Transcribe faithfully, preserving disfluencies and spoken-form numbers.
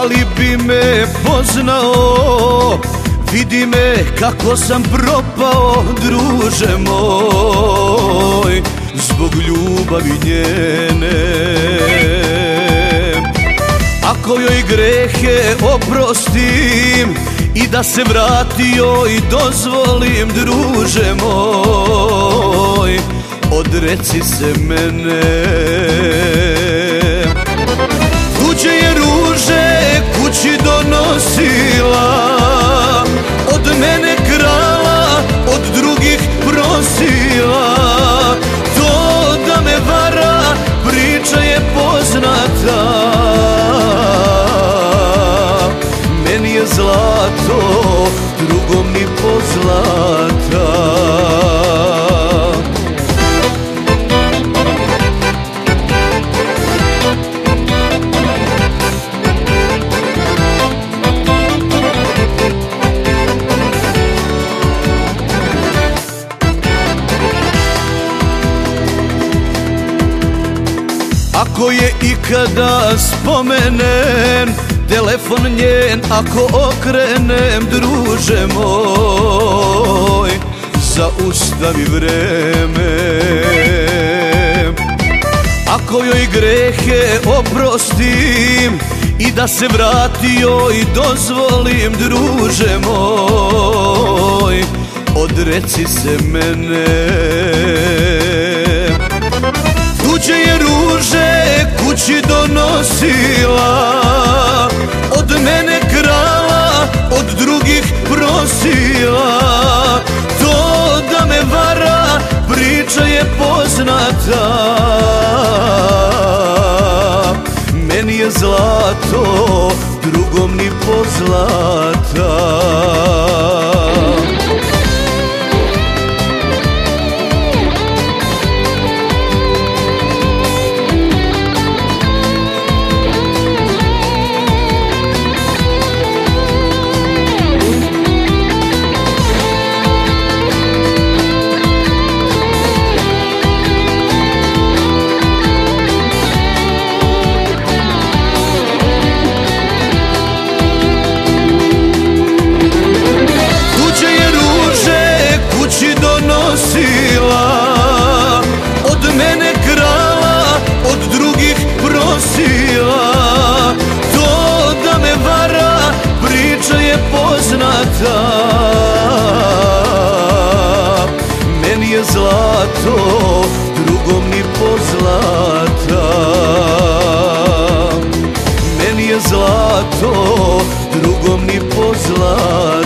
li bi me poznao, vidi me kako sam propao, druže moj, zbog ljubavi njene. Ako joj grehe oprostim i da se vratio i dozvolim, druže moj, odreci se mene. Tuđe je ruže kući donosila, od mene krala, od drugih prosila. To da me vara, priča je poznata. Meni je zlato, drugom ni pozlata. Ako je ikada spomenem telefon njen, ako okrenem, druže moj, zaustavi vreme. Ako joj grehe oprostim i da se vratio i dozvolim, druže moj, odreci se mene. Tuđe je ruže kući donosila, od mene krala, od drugih prosila. To da me vara, priča je poznata. Meni je zlato, drugom ni pozlata. Od mene krala, od drugih prosila. To da me vara, priča je poznata. Meni je zlato, drugom ni pozlata. Meni je zlato, drugom ni pozlata.